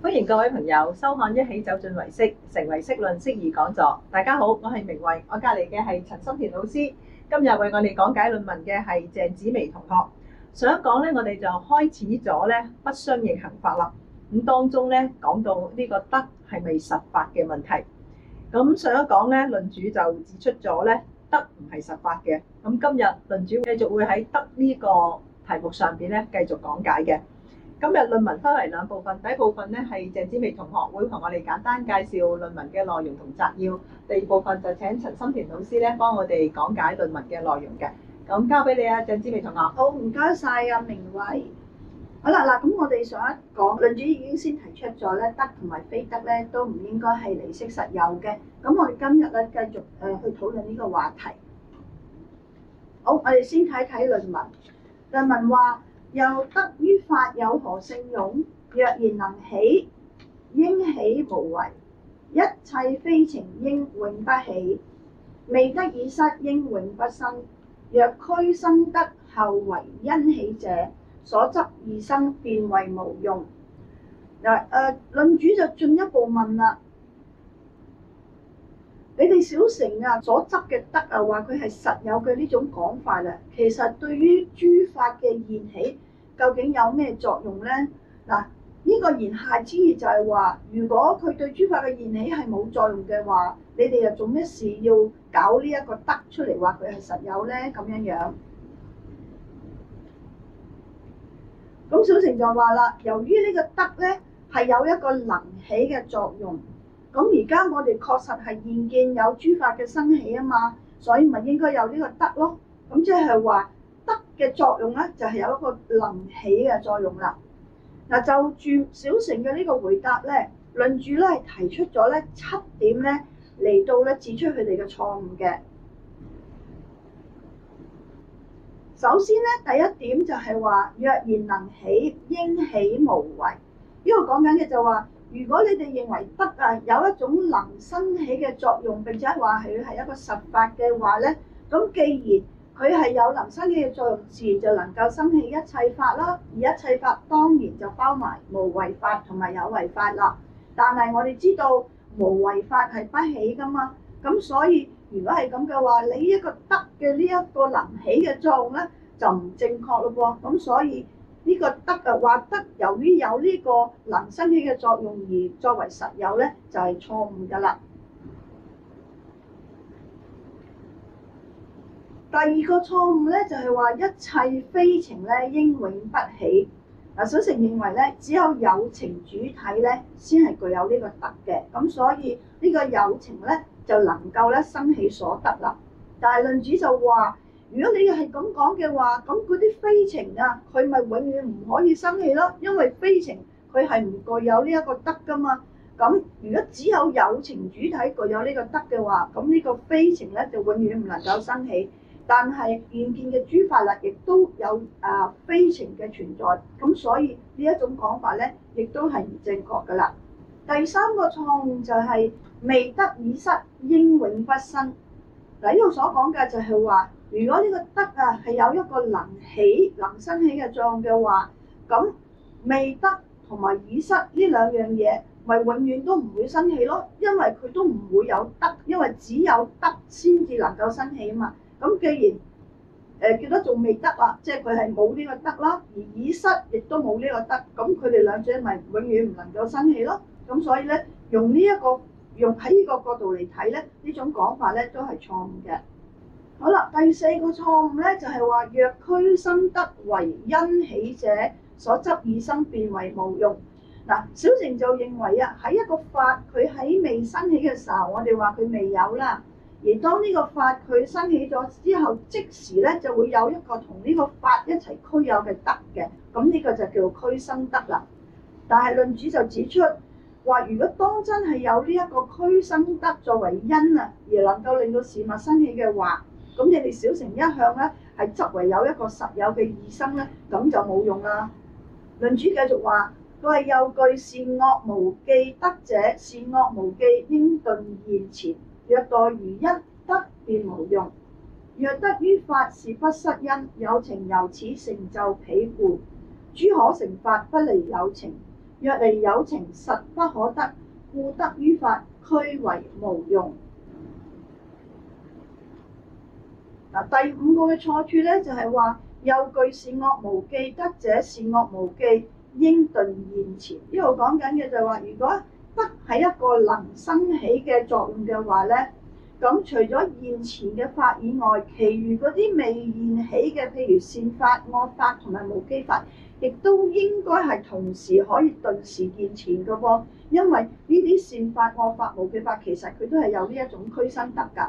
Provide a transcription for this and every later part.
歡迎各位朋友收看《一起走進唯識，成為識論》釋義講座。大家好，我係明慧，我隔離嘅係陳心田老師。今日為我哋講解論文嘅係鄭紫薇同學。上一講咧，我哋就開始咗咧不相應行法啦。咁當中咧講到呢個得係咪實法嘅問題。咁上一講咧，論主就指出咗咧得唔係實法嘅。咁今日論主繼續會喺得呢個題目上邊咧繼續講解嘅。今日論文分為兩部分，第一部分咧係鄭紫薇同學會同我哋簡單介紹論文嘅內容同摘要，第二部分就請陳心田老師咧幫我哋講解論文嘅內容嘅。咁交俾你啊，鄭紫薇同學。 好，唔該晒啊，明慧。好啦，咁我哋上一講論主已經先提出咗咧，得同埋非得咧都唔應該係離釋實有嘅。咁我哋今日咧繼續去討論呢個話題。好，我哋先睇睇論文。論文話：又得於法有何勝用？若然能起，應起無為；一切非情應永不起。未得已失，應永不生。若俱生得後為因起者，所執二生便為無用。論主就進一步問啦：你哋小乘啊所執嘅得啊，話佢係實有嘅呢種講法啦，其實對於諸法嘅現起，究竟有咩作用呢？嗱，呢個言下之意就係話，如果佢對諸法嘅現起係冇作用嘅話，你哋又做咩事要搞呢一個得出嚟，話佢係實有呢？咁樣樣。咁小乘就話啦，由於呢個得咧係有一個能起嘅作用，咁而家我哋確實係現見有諸法嘅生起啊嘛，所以咪應該有呢個得咯。咁即係話得嘅作用咧，就係有一個能起嘅作用啦。嗱，就住小乘嘅呢個回答咧，論主咧係提出咗咧7點咧嚟到咧指出佢哋嘅錯誤嘅。首先咧，第一點就係話，若然能起，應起無為。呢個講緊嘅就話，如果你哋認為得啊有一種能生起嘅作用，並且話佢係一個實法嘅話咧，咁既然佢係有能生起嘅作用，自然就能夠生起一切法啦。而一切法當然就包埋無為法同埋有為法啦。但係我哋知道無為法係不起噶嘛，咁所以如果係咁嘅話，你一個得嘅呢一個能起嘅作用咧就唔正確咯噃。咁所以呢個得啊話得由於有呢個能生起嘅作用而作為實有咧，就係錯誤噶啦。第二個錯誤咧就係話一切非情咧應永不起。嗱，小乘認為咧只有情主體咧先係具有呢個得嘅，咁所以呢個有情咧就能夠咧生起所得啦。但係論主就話，如果你係咁講嘅話，咁嗰啲非情啊，佢咪永遠唔可以生起咯，因為非情佢係唔具有呢一個得噶嘛。咁如果只有情主體具有呢個得嘅話，咁呢個非情咧就永遠唔能夠生起。但係現見嘅諸法啦，亦都有非情嘅存在，咁所以呢一種講法咧，亦都係唔正確噶啦。第三個錯誤就係未得已失，應永不生。嗱，呢度所講嘅就係話，如果呢個得啊係有一個能起、能生起嘅作用嘅話，咁未得同埋已失呢兩樣嘢，咪永遠都唔會生起咯，因為佢都唔會有得，因為只有得先至能夠生起啊嘛。咁既然叫得仲未得啦，即係佢係冇呢個得啦，而已失亦都冇呢個得，咁佢哋兩者咪永遠唔能夠生起咯。咁所以咧，用喺呢個角度嚟睇咧，呢種講法咧都係錯誤嘅。好啦，第四個錯誤咧就係話，若俱生得為因起者，所執二生便為無用。嗱，小乘就認為啊，喺一個法佢喺未生起嘅時候，我哋話佢未有啦。而當呢個法佢生起咗之後，即時咧就會有一個同呢個法一齊俱有嘅得嘅，咁呢個就叫做俱生得啦。但係論主就指出話，如果當真係有呢一個俱生得作為因啊，而能夠令到事物生起嘅話，咁你哋小乘一向咧係執為有一個實有嘅二生咧，咁就冇用啦。論主繼續話，佢係又具善惡無記得者，善惡無記應頓現前。若待於一得便無用，若得於法是不失因，有情由此成就彼故。諸可成法不離有情， 若離有情，實不可得，故得於法，俱為無用。第五個嘅錯處咧，就係話又具善惡無記，得者善惡無記，應頓現前。呢度講緊嘅就係話，如果得係一個能生起嘅作用嘅話咧，咁除咗現前嘅法以外，其餘嗰啲未現起嘅，譬如善法、惡法同埋無記法，亦都應該係同時可以頓時現前嘅噃。因為呢啲善法、惡法、無記法，其實佢都係有呢一種俱生得㗎。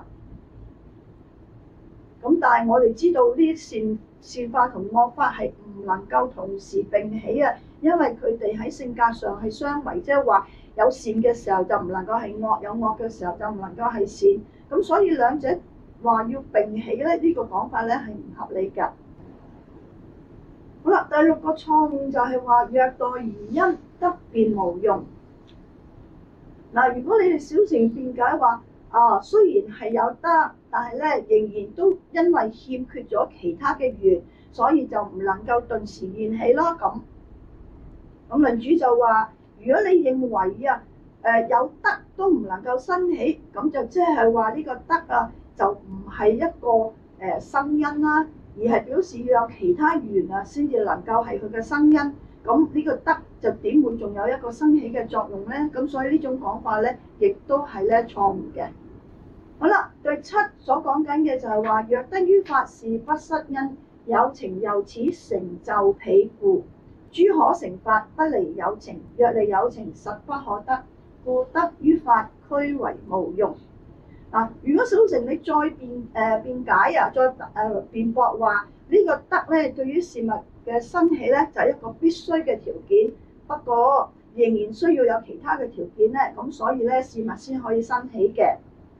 咁但係我哋知道呢啲善法同惡法係唔能夠同時並起啊，因為佢哋喺性格上係相違，即係話有善嘅時候就唔能夠係惡，有惡嘅時候就唔能夠係善。咁所以兩者話要並起咧，呢個講法咧係唔合理㗎。好啦，第六個錯誤就係話虐待而因，得便無用。嗱，如果你哋小乘辯解話，雖然係有得，但係咧仍然都因為欠缺咗其他嘅緣，所以就唔能夠頓時現起咯。咁論主就話，如果你認為有得都唔能夠生起，咁就即係話呢個得就唔係一個生因啦，而係表示要有其他緣先至能夠係佢嘅生因。咁呢個得就點會仲有一個生起嘅作用咧？咁所以呢種講法咧，亦都係咧錯誤嘅。好啦，第七所講緊嘅就係話，若得於法是不失因，有情由此成就彼故。諸可成法不離有情，若離有情實不可得，故得於法，俱為無用。如果小乘你再辯解再辯駁話呢個得咧，對於事物嘅生起咧就係一個必須嘅條件，不過仍然需要有其他嘅條件咧，咁所以咧事物先可以生起嘅。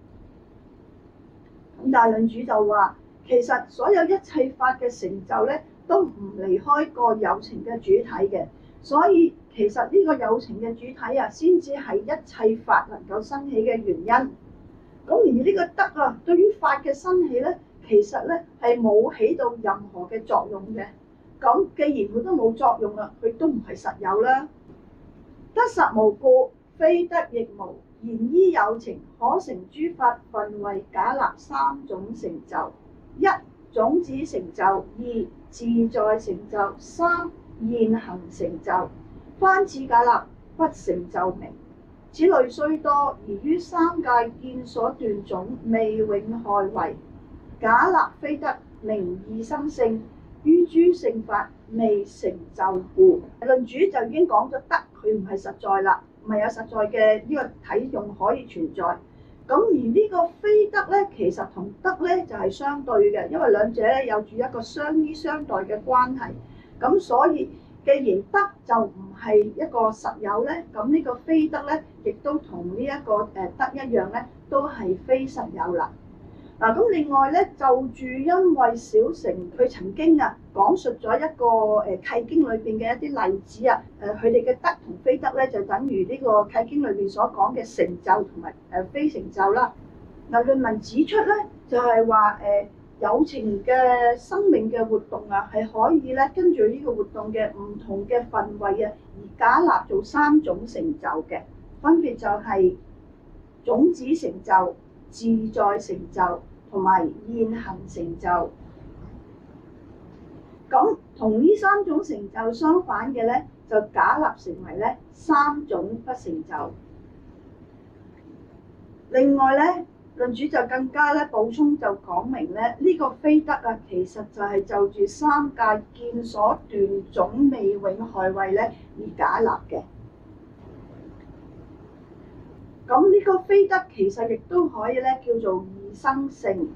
咁但係論主就話，其實所有一切法嘅成就咧，都唔離開個有情嘅主體嘅，所以其實呢個有情嘅主體先至係一切法能夠生起嘅原因。咁而呢個得對於法嘅生起咧，其實咧係冇起到任何嘅作用嘅。咁既然佢都冇作用啦，佢都唔係實有啦。得實無故，非得亦無。然依有情，可成諸法，分為假立三種成就：一、種子成就；二、自在成就；三、現行成就。翻此假立，不成就名。此類雖多，而於三界見所斷種，未永害為。假立非得，名異生性，於諸聖法未成就故。論主就已經講咗得，佢唔係實在啦。唔係有實在嘅呢個體用可以存在，咁而呢個非得咧，其實同得咧就係相對嘅，因為兩者咧有住一個相依相待嘅關係，咁所以既然得就唔係一個實有咧，咁呢個非得咧，亦都同呢一個得一樣咧，都係非實有啦。咁另外咧，就住因為小乘佢曾經講述咗一個契經裏邊嘅一啲例子佢哋嘅得同非得咧，就等於呢個契經裏邊所講嘅成就同埋非成就啦。論文指出咧，就係話有情嘅生命嘅活動係可以咧跟住呢個活動嘅唔同嘅份位而假立做三種成就嘅，分別就係種子成就、自在成就同埋現行成就。咁同呢三種成就相反嘅咧，就假立成為咧三種不成就。另外咧，論主就更加咧補充就講明咧，呢個非得其實就係就住三界見所斷種未永害位咧而假立嘅。咁呢個非得其實亦都可以咧叫做異生性。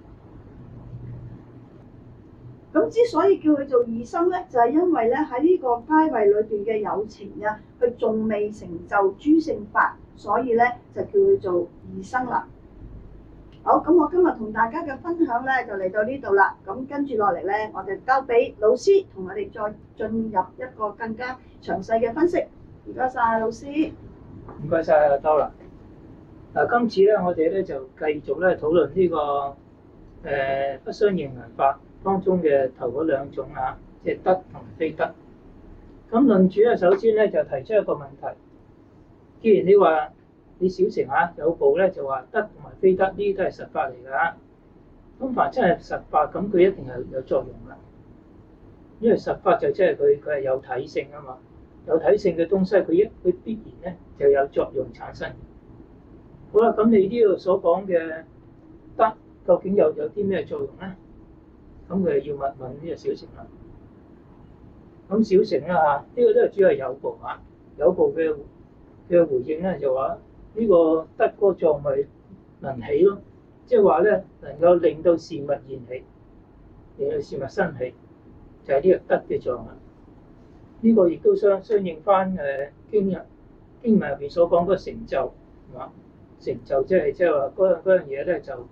咁之所以叫佢做異生咧，就係因為咧喺呢個階位裏邊嘅有情佢仲未成就諸聖法，所以咧就叫佢做異生啦。好，咁我今日同大家嘅分享咧就嚟到呢度啦。咁跟住落嚟咧，我哋交俾老師同我哋再進入一個更加詳細嘅分析。唔該晒，老師。 唔該晒阿周啦。今次咧我哋咧就繼續咧討論呢個不相應緣法當中嘅頭嗰兩種即係得同非得。 咁論主咧，首先咧就提出一個問題。既然你話你小乘有部咧就話得同埋非得呢啲都係實法嚟㗎，咁凡真係實法，咁佢一定係有作用㗎。因為實法就即係佢係有體性啊嘛，有體性嘅東西佢必然咧就有作用產生。好啦，咁你呢度所講嘅得究竟有啲咩作用咧？咁佢要問呢個小乘啦。咁小乘啦呢個都係主要係有部有部嘅回應咧就話呢個得嗰個作用咪能起咯，即係話咧能夠令到事物現起，令到事物生起，就係呢個得嘅作用啦。呢個亦都相應翻經文入邊所講嗰個成就係嘛？成就即係話嗰樣嘢咧就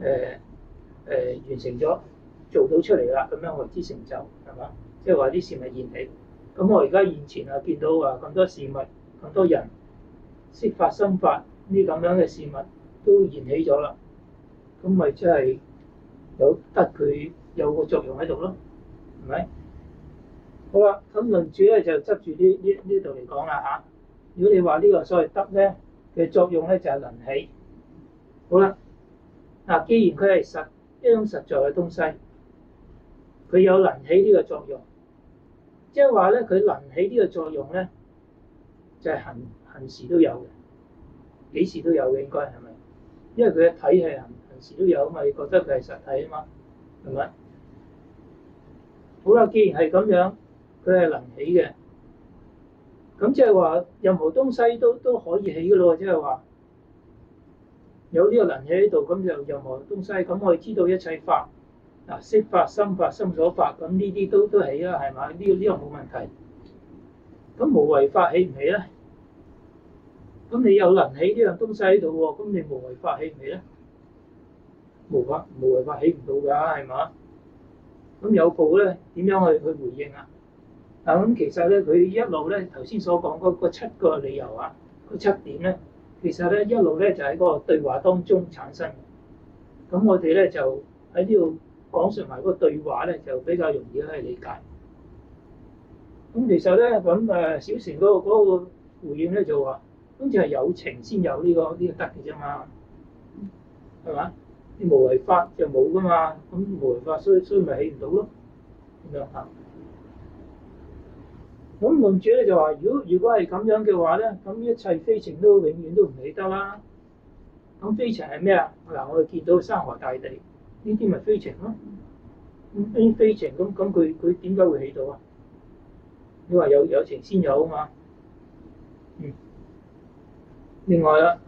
完成咗，做到出嚟啦，咁樣為之成就係嘛？即係話啲事物現起。咁我而家現前見到話咁多事物、咁多人、色法、心法呢啲咁樣嘅事物都現起咗啦，咁咪即係有得佢有個作用喺度咯，係咪？好啦，咁論主咧就執住呢度嚟講啦嚇。如果你話呢個所謂得咧嘅作用咧就係能起。好啦，嗱，既然佢係一種實在嘅東西，佢有能起呢個作用，即係話咧佢能起呢個作用咧，就係恆時都有嘅，幾時都有嘅應該係咪？因為佢嘅體係恆時都有啊嘛，你覺得佢係實體啊嘛，係咪？好啦，既然係咁樣，佢係能起嘅，咁即係話任何東西都可以起嘅咯，即係話有呢個能起喺度，咁就任何東西，咁我哋知道一切法，嗱，色法、心法、心所法，咁呢啲都起啦，係咪？呢個冇問題。咁無為法起唔起咧？咁你有能起呢樣東西喺度喎，咁你無為法起唔起咧？無為法起唔到㗎，係嘛？咁有部咧點樣去回應啊？嗱，咁其實咧佢一路咧頭先所講嗰7個理由嗰7點咧，其實咧一路咧就喺嗰個對話當中產生。咁我哋咧就喺呢度講述埋嗰個對話咧，就比較容易去理解。咁其實咧咁小乘嗰個回應咧就話，好似係有情先有呢個得嘅啫嘛，係嘛？啲無為法就冇噶嘛，咁無為法所以咪起唔到咯，咁樣嚇。咁論主咧就話，如果係咁樣嘅話咧，咁一切非情都永遠都唔起得啦。咁非情係咩啊？嗱，我哋見到山河大地呢啲咪非情咯。咁呢啲非情咁佢點解會起到啊？你話有情先有啊嘛。另外啦，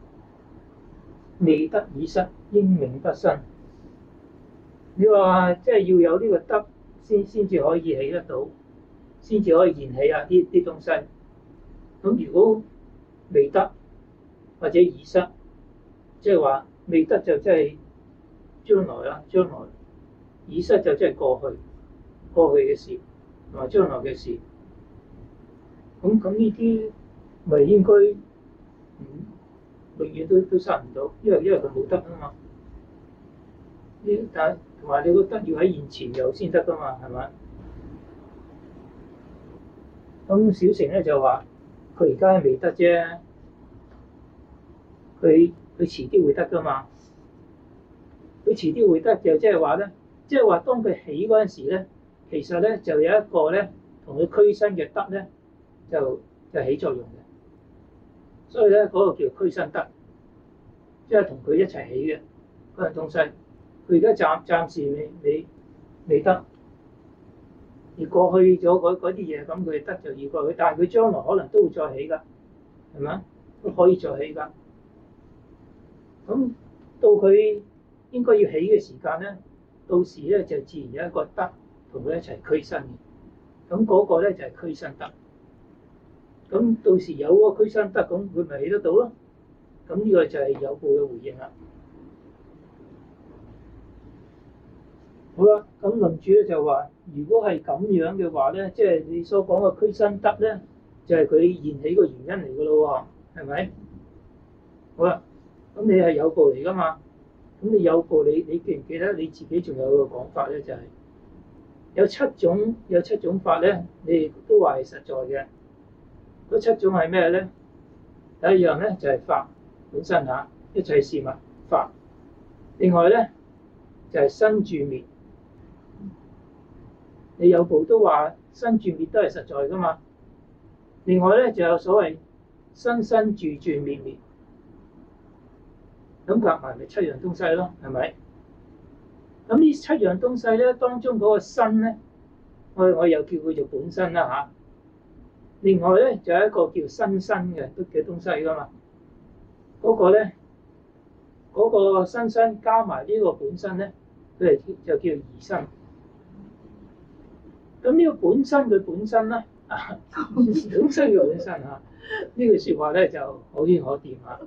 未得已失，應名不生。你話即係要有呢個得先至可以起得到，先至可以現起啲東西。咁如果未得或者已失，即係話未得就即係將來啦，將來已失就即係過去嘅事同埋將來嘅事。咁呢啲咪應該永遠都失唔到，因為佢冇得啊嘛。但係同埋你個得要喺現前有先得噶嘛，係咪？咁小乘咧就話佢而家係未得啫，佢遲啲會得噶嘛。佢遲啲會得就即係話咧，即係話當佢起嗰陣時咧，其實咧就有一個咧同佢俱生嘅得咧就起作用嘅，所以咧嗰個叫俱生得，即係同佢一齊起嘅嗰樣東西。佢而家暫時未得，而過去咗嗰啲嘢，咁佢得就要過去，但係佢將來可能都會再起㗎，係咪？都可以再起㗎。咁到佢應該要起嘅時間咧，到時咧就自然有一個得同佢一齊俱生嘅，咁嗰個咧就係俱生得。咁到時有嗰個俱生得，咁佢咪起得到咯？咁呢個就係有部嘅回應啦。好啦，咁論主咧就話，如果係咁樣嘅話咧，即係你所講嘅俱生得咧，就係佢現起個原因嚟噶咯喎，係咪？好啦，咁你係有部嚟噶嘛？咁你有部，你記唔記得你自己仲有個講法咧？就係有七種法咧，你哋都話係實在嘅。嗰七種係咩咧？第一樣咧就係法本身嚇，一切事物法。另外咧就係生住滅。你有部都話生住滅都係實在噶嘛。另外咧就有所謂生生住住滅滅，咁夾埋咪七樣東西咯，係咪？咁呢七樣東西咧，當中嗰個身咧，我又叫佢做本身啦嚇。另外咧就有一個叫新身嘅東西噶嘛，嗰個咧嗰個新身加埋呢個本身咧，佢係就叫二身。咁呢個本身佢本身咧，本身嘅本身嚇，呢句説話咧就可圈可點嚇。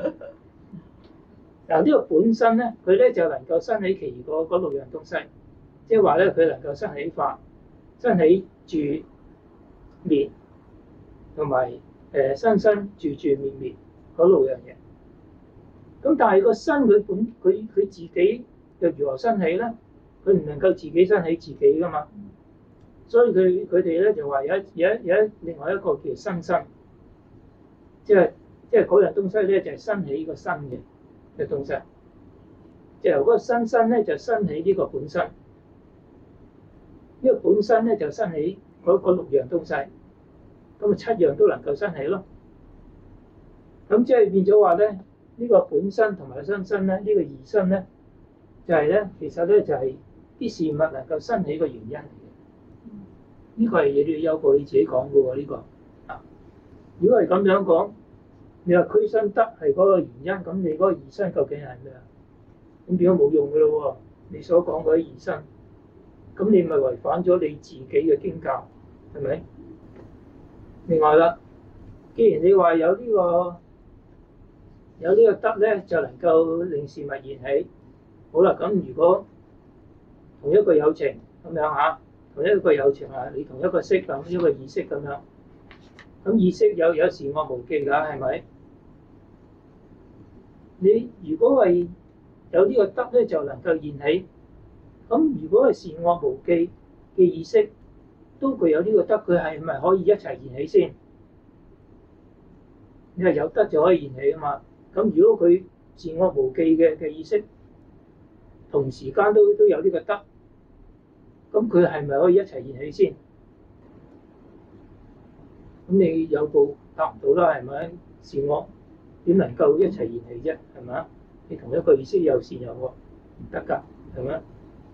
嗱呢個本身咧，佢咧就能夠生起其餘嗰六樣東西，即係話咧佢能夠生起法、生起住滅，同埋生生住住滅滅嗰六樣嘢。咁但係個身佢自己又如何生起咧？佢唔能夠自己生起自己噶嘛。所以佢哋咧就話有另外一個叫生身，即係嗰樣東西咧就係生起個身嘅東西，就由嗰個生身咧就生起呢個本身，呢個本身咧就生起嗰六樣東西，咁啊七樣都能夠生起咯。咁即係變咗話咧，呢個本身同埋生身咧，呢個二身咧就係咧其實咧就係啲事物能夠生起嘅原因。呢個係你有部你自己講嘅喎，呢個啊。如果係咁樣講，你話俱生德係嗰個原因，咁你嗰個二身究竟係咩啊？咁變咗冇用嘅咯喎，你所講嗰啲二身，咁你咪違反咗你自己嘅經教，係咪？另外啦，既然你話有呢個德咧，就能夠令事物現起，好啦，咁如果同一個有情咁樣嚇。同一個有情啊，你同一個識咁，一個意識咁樣，咁意識有善惡無記㗎，係咪？你如果係有呢個德咧，就能夠現起。咁如果係善惡無記嘅意識都具有呢個德，佢係咪可以一齊現起先？你話有德就可以現起啊嘛。咁如果佢善惡無記嘅意識同時間都有呢個德，咁佢係咪可以一齊現起先？咁你有部答唔到啦，係咪？善惡點能夠一齊現起啫？係咪？你同一個意識有善有惡唔得㗎，係咪？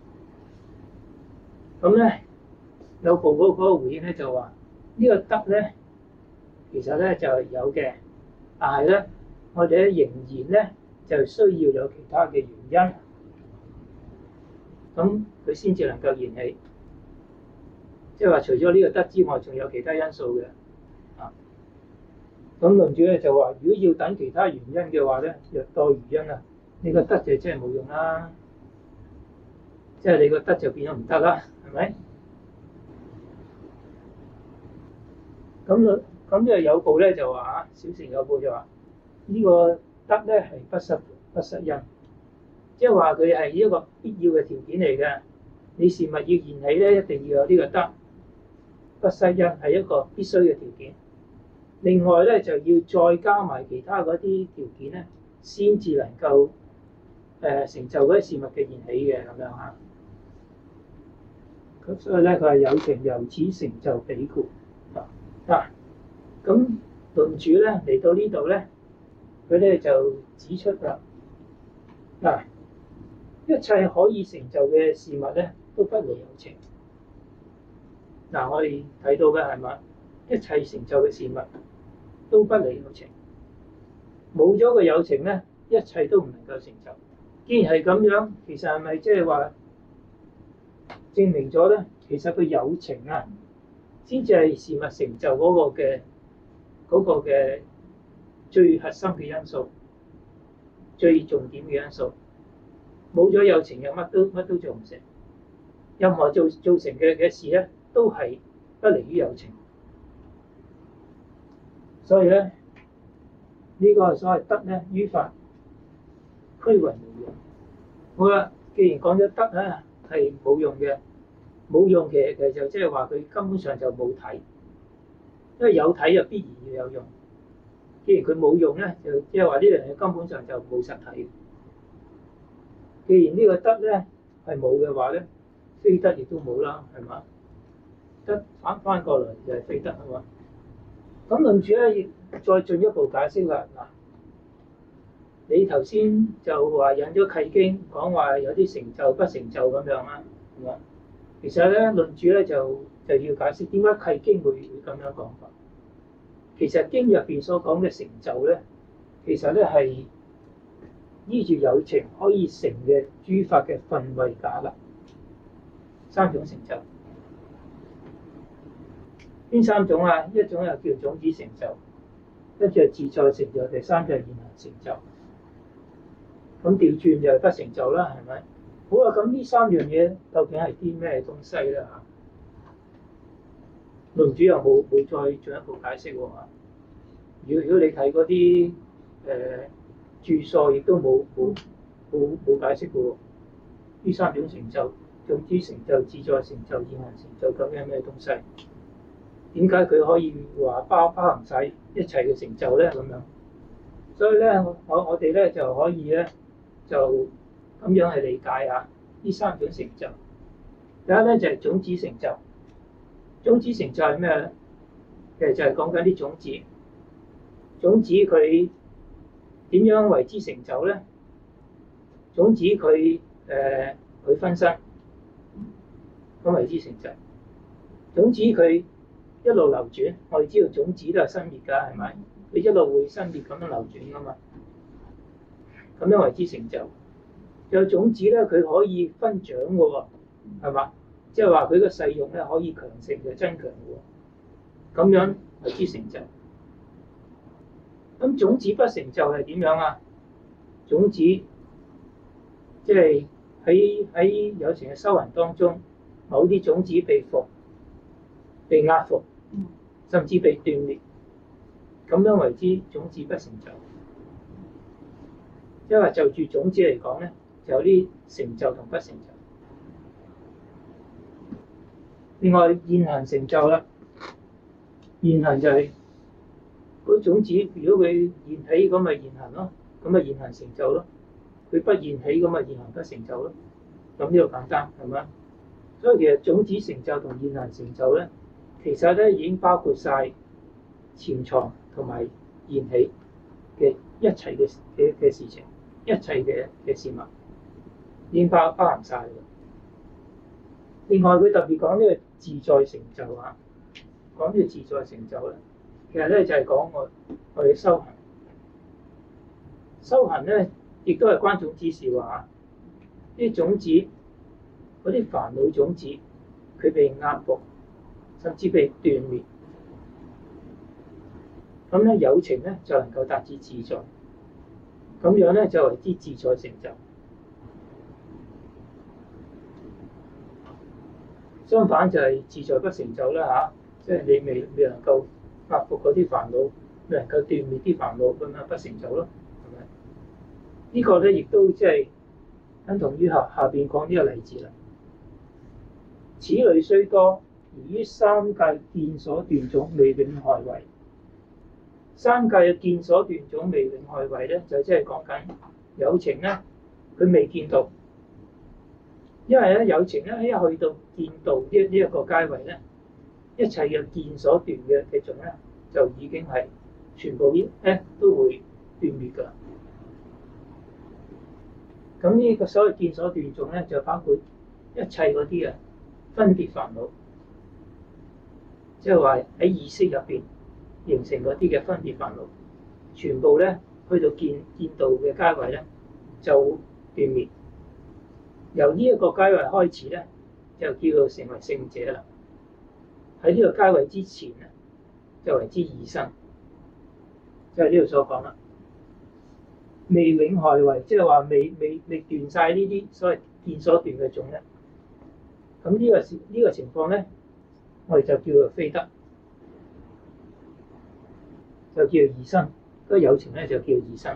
咁咧有部嗰個回應咧就話呢個德咧其實咧就係有嘅，但係咧我哋咧仍然咧就需要有其他嘅原因。咁佢先至能夠現起，即係話除咗呢個德之外，仲有其他因素嘅。啊，咁論主咧就話，如果要等其他原因嘅話咧，若多餘因啊，你個德就真係冇用啦，即係你個德就變咗唔得啦，係咪？咁就有部咧就話啊，小乘有部就話呢個德咧係不失因。即係話佢係一個必要嘅條件嚟嘅，你事物要現起咧，一定要有呢個德，不失因係一個必須嘅條件。另外咧就要再加埋其他嗰啲條件咧，先至能夠成就嗰啲事物嘅現起嘅咁樣嚇。咁所以咧佢係有情由此成就彼故嗱。咁論主咧嚟到呢度咧，佢咧就指出啦嗱。一切可以成就嘅事物咧，都不離有情。嗱，我哋睇到嘅係咪？一切成就嘅事物都不離有情。冇咗個有情咧，一切都唔能夠成就。既然係咁樣，其實係咪即係話證明咗咧？其實佢有情啊，先至係事物成就嗰個嘅最核心嘅因素，最重點嘅因素。冇咗有情，又乜都做唔成。任何做成嘅事咧，都係不離於有情。所以咧，呢個所謂德咧，於法俱為無用。好啦，既然講咗德啊係冇用嘅， 冇用，其實就即係話佢根本上就冇體，因為有體就必然要有用。既然佢冇用咧，就即係話呢樣嘢根本上就冇實體。既然呢個得咧係冇嘅話咧，非得亦都冇啦，係嘛？得翻過嚟就係非得係嘛？咁論主咧，再進一步解釋啦。嗱，你頭先就話引咗契經講話有啲成就不成就咁樣啦，係嘛？其實咧論主咧就要解釋點解契經會咁樣講法。其實經入邊所講嘅成就咧，其實咧係依住有情可以成嘅諸法嘅分位假立，三種成就。邊三種啊？一種又叫種子成就，跟住係自在成就，第三就係現行成就。咁調轉就係不成就啦，係咪？好啊，咁呢三樣嘢究竟係啲咩東西咧？嚇，論主又冇再進一步解釋喎。如果你睇嗰啲注疏，亦都冇解釋嘅喎。呢三種成就，種子成就、自在成就、現行成就，究竟係咩東西？點解佢可以話包含晒一切嘅成就咧？咁樣，所以咧，我哋咧就可以咧就咁樣去理解下呢三種成就。第一咧就係種子成就，種子成就係咩咧？其實就係講緊啲種子，種子佢點樣為之成就咧？種子佢分身咁為之成就，種子佢一路流轉，我哋知道種子都係生滅㗎，係咪？佢一路會生滅咁樣流轉㗎嘛，咁樣為之成就。有種子咧，佢可以分長嘅喎，係嘛？即係話佢個勢用咧可以強盛嘅增強嘅喎，咁樣為之成就。咁種子不成就係點樣啊？種子即係喺有情嘅修行當中，某啲種子被伏、被壓服，甚至被斷滅，咁樣為之種子不成就。因為就住種子嚟講咧，就有啲成就同不成就。另外現行成就啦，現行就係嗰種子，如果佢現起咁咪現行咯，咁咪現行成就咯。佢不現起咁咪現行不成就咯。咁呢個簡單係咪？所以其實種子成就同現行成就咧，其實咧已經包括晒潛藏同埋現起嘅一切嘅事情，一切嘅事物已經包含晒嘅。另外佢特別講呢個自在成就啊，講呢個自在成就咧，其實咧就係講我哋修行，修行咧亦都係關種子事話，啲種子嗰啲煩惱種子，佢被壓服，甚至被斷滅，咁咧有情咧就能夠達至自在，咁樣咧就為之自在成就。相反就係自在不成就啦嚇，即係你未能夠壓服嗰啲煩惱，未能夠斷滅啲煩惱，咁樣不成就咯，係咪？呢個咧亦都即係等同於下邊講呢個例子啦。此類雖多，而於三界見所斷種，未永害位。三界嘅見所斷種，未永害位咧，就即係講緊有情咧，佢未見到。因為咧有情咧，一去到見道呢一個階位咧，一切嘅見所斷嘅種咧，就已經係全部都會斷滅㗎。咁呢個所謂見所斷種咧，就包括一切嗰啲分別煩惱，即係話喺意識入邊形成嗰啲嘅分別煩惱，全部咧去到見道嘅階位咧，就斷滅。由呢一個階位開始咧，就叫做成為聖者啦。喺呢個階位之前咧，就為之異生，即係呢度所講啦。未永害位，即係話未斷晒呢啲所謂見所斷嘅種咧。咁呢個情況咧，我哋就叫做非得，就叫做異生。嗰個有情咧就叫異生。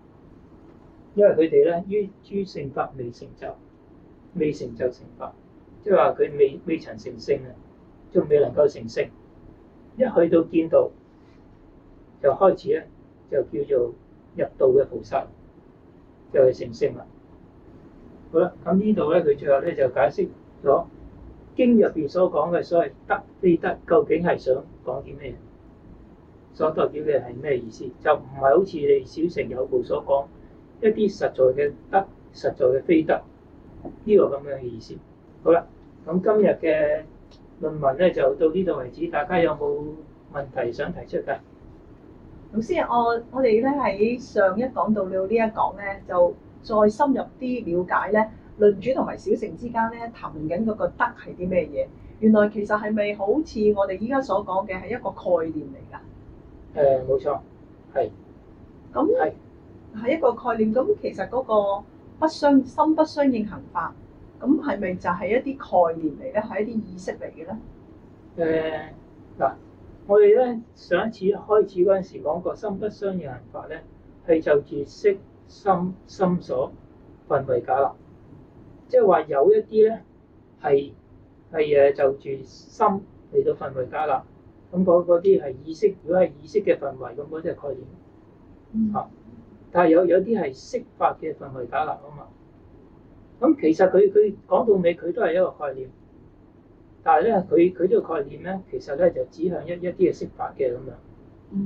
因為佢哋咧於諸聖法未成就，未成就成法， 即係話佢未曾成聖啊，仲未能夠成聖。一去到見道，就開始咧就叫做入道嘅菩薩，就係成聖啦。好啦，咁呢度咧佢最後咧就解釋咗經入邊所講嘅所謂得非得，究竟係想講啲咩？所代表嘅係咩意思？就唔係好似你小乘有部所講一啲實在嘅得、實在嘅非得呢個咁樣嘅意思。好啦，咁今日嘅論文咧就到呢度為止，大家有冇問題想提出㗎？ 老師，我哋咧喺上一講到了呢一講咧，就再深入啲了解咧，論主同埋小乘之間咧談論緊嗰個得係啲咩嘢？原來其實係咪好似我哋依家所講嘅係一個概念嚟㗎？ 冇錯，係。 咁係一個概念。咁其實嗰個心不相應行法，咁係咪就係一啲概念嚟咧？係一啲意識嚟嘅咧？ 嗱，我哋咧上一次開始嗰陣時講過心不相應行法咧，係就住色心所分為假立，即係話有一啲咧係就住心嚟到分為假立。咁嗰啲係意識，如果係意識嘅範圍，咁嗰啲係概念。但係有啲係色法嘅範圍假立啊嘛。咁其實佢講到尾，佢都係一個概念。但係咧，佢呢個概念咧，其實咧就指向一啲嘅色法嘅咁樣。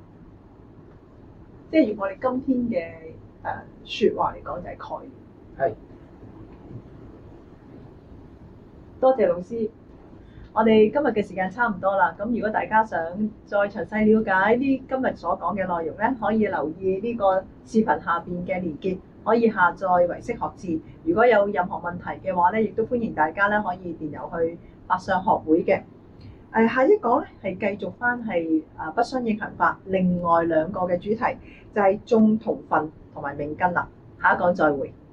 即係用我哋今天嘅説話嚟講，就係概念。 係。 多謝老師。我哋今日嘅時間差唔多啦，咁如果大家想再詳細了解呢今日所講嘅內容咧，可以留意呢個視頻下邊嘅連結，可以下載唯識學字。如果有任何問題嘅話咧，亦都歡迎大家咧可以電郵去法相學會嘅。下一講咧係繼續翻係不相應行法，另外兩個嘅主題就係眾同分同埋命根啦。下一講再會。